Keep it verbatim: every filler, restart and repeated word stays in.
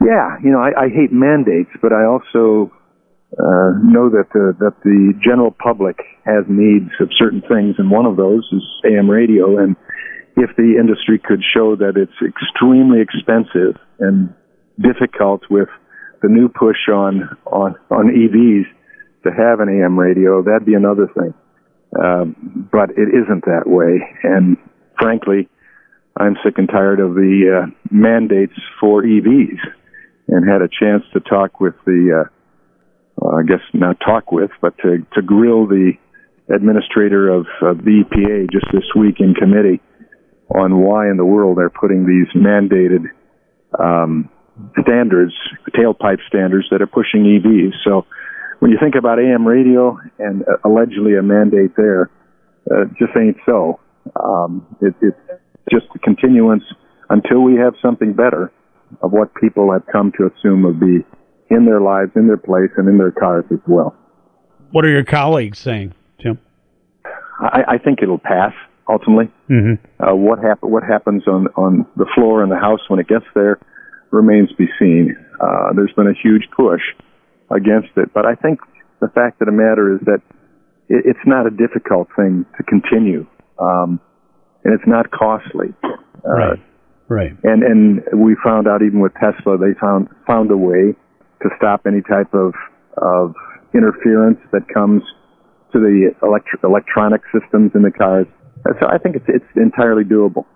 Yeah, you know, I, I hate mandates, but I also uh, know that the, that the general public has needs of certain things, and one of those is A M radio. And if the industry could show that it's extremely expensive and difficult with the new push on on, on E Vs to have an A M radio, that'd be another thing. Um, but it isn't that way, and frankly, I'm sick and tired of the uh, mandates for E Vs, and had a chance to talk with the, uh, uh, I guess not talk with, but to, to grill the administrator of, of the E P A just this week in committee on why in the world they're putting these mandated um, standards, tailpipe standards that are pushing E Vs. So when you think about A M radio and uh, allegedly a mandate there, uh, it just ain't so. Um, it, it's just a continuance until we have something better of what people have come to assume will be in their lives, in their place, and in their cars as well. What are your colleagues saying, Tim? I, I think it'll pass, ultimately. Mm-hmm. Uh, what, hap- what happens on, on the floor in the House when it gets there remains to be seen. Uh, there's been a huge push against it, but I think the fact of the matter is that it, it's not a difficult thing to continue, um, and it's not costly. Uh, right. Right. And and we found out even with Tesla, they found found a way to stop any type of of interference that comes to the electri- electronic systems in the cars. So I think it's it's entirely doable.